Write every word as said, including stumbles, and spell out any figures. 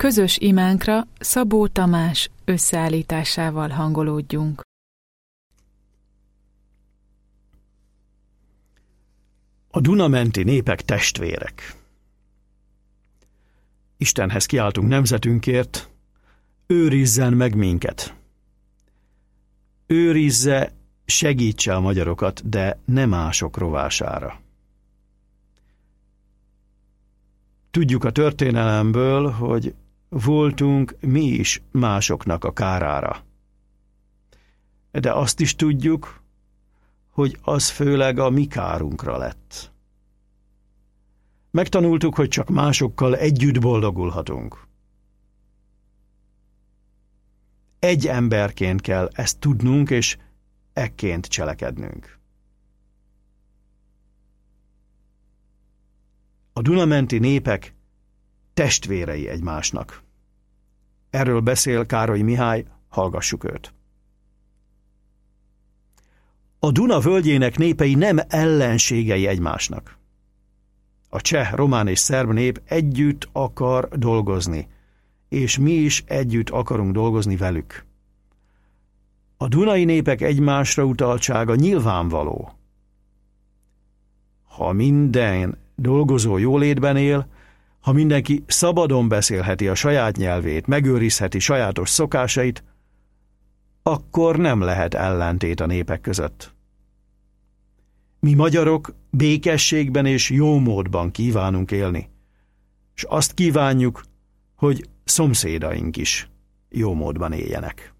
Közös imánkra Szabó Tamás összeállításával hangolódjunk. A Duna-menti népek testvérek. Istenhez kiáltunk nemzetünkért, őrizzen meg minket. Őrizze, segítse a magyarokat, de ne mások rovására. Tudjuk a történelemből, hogy voltunk mi is másoknak a kárára. De azt is tudjuk, hogy az főleg a mi kárunkra lett. Megtanultuk, hogy csak másokkal együtt boldogulhatunk. Egy emberként kell ezt tudnunk, és ekként cselekednünk. A Duna-menti népek testvérei egymásnak. Erről beszél Károly Mihály, hallgassuk őt. A Duna völgyének népei nem ellenségei egymásnak. A cseh, román és szerb nép együtt akar dolgozni, és mi is együtt akarunk dolgozni velük. A dunai népek egymásra utaltsága nyilvánvaló. Ha minden dolgozó jólétben él, ha mindenki szabadon beszélheti a saját nyelvét, megőrizheti sajátos szokásait, akkor nem lehet ellentét a népek között. Mi magyarok békességben és jómódban kívánunk élni, és azt kívánjuk, hogy szomszédaink is jómódban éljenek.